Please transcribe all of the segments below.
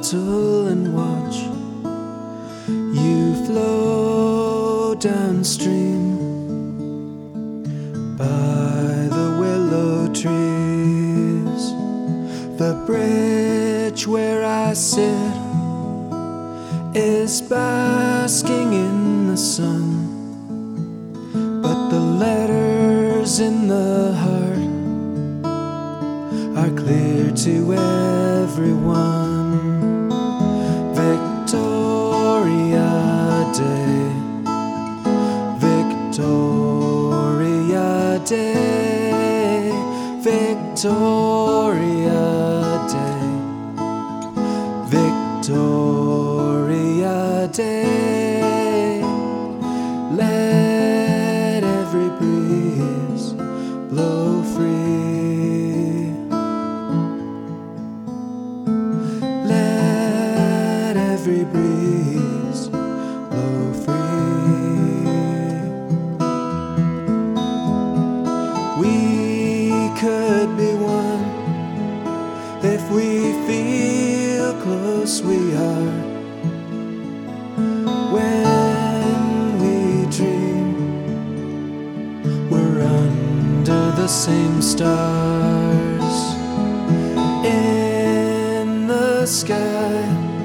bottle and watch you flow downstream by the willow trees. The bridge where I sit is basking in the sun, but the letters in the heart are clear to everyone. Victoria Day, Victoria Day, Victoria Day, Victoria Day. Let every breeze blow free. Let every breeze blow free. We could be one if we feel close we are. When we dream, we're under the same stars. In the sky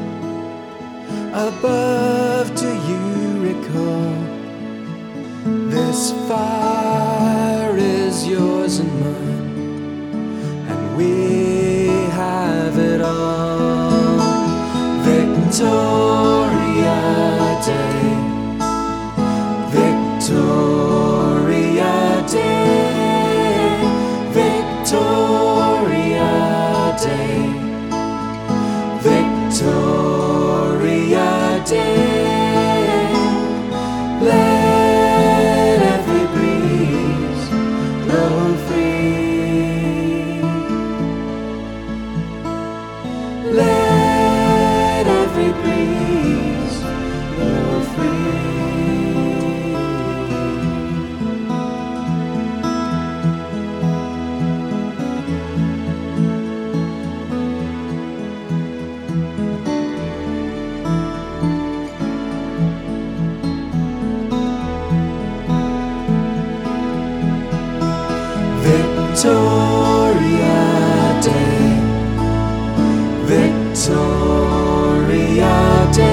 above, do you recall? This fire is yours and mine, and we have it all. Victoria Day, Victoria Day, Victoria Day, Victoria Day. Let every breeze blow free. Let every breeze blow free. Victoria Day, Victoria Day.